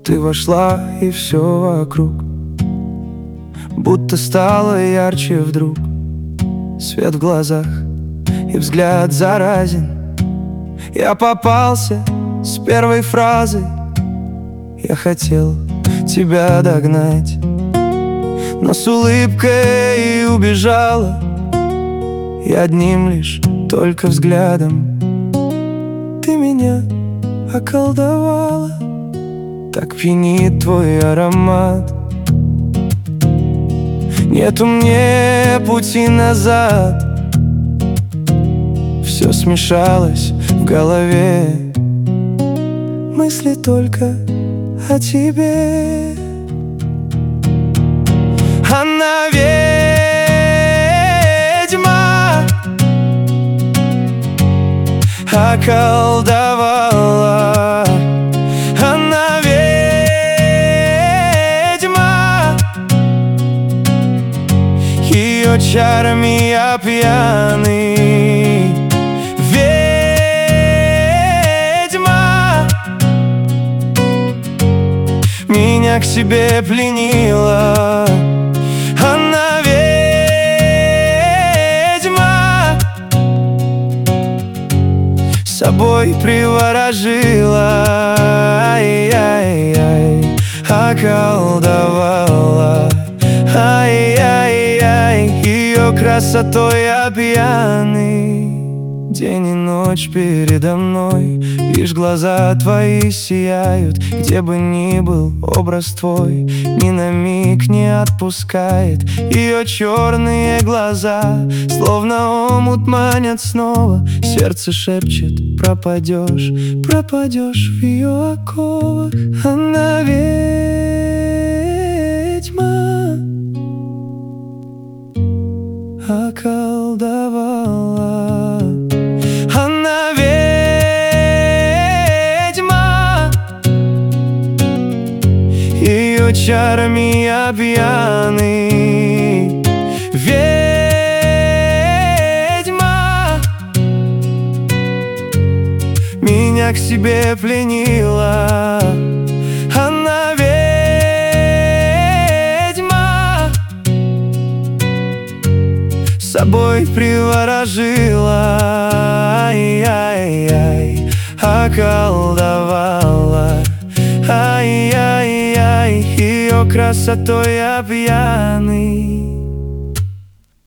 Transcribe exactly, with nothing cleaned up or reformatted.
ты вошла, и все вокруг будто стало ярче вдруг. Свет в глазах и взгляд заразен. Я попался с первой фразы. Я хотел тебя догнать, но с улыбкой и убежала. И одним лишь только взглядом ты меня околдовала. Так пьянит твой аромат. Нету мне пути назад. Все смешалось в голове, мысли только о тебе. Она ведьма, околдовала. Она ведьма, ее чарами я пьяный. Ведьма меня к себе пленила. Она ведьма, собой приворожила. Ай-яй-яй, околдовала. Ай-яй-яй, ее красотой я пьяный. День и ночь передо мной, лишь глаза твои сияют. Где бы ни был образ твой, ни на миг не отпускает. Ее черные глаза, словно омут, манят снова. Сердце шепчет: пропадешь, пропадешь в ее оковах. Она ведьма, околдовала. Она ведьма, ее чарами я пьяный. Ведьма меня к себе пленила. Она ведьма, собой приворожила. Ай-яй-яй, околдовала. Ай-яй-яй, ее красотой я пьяный.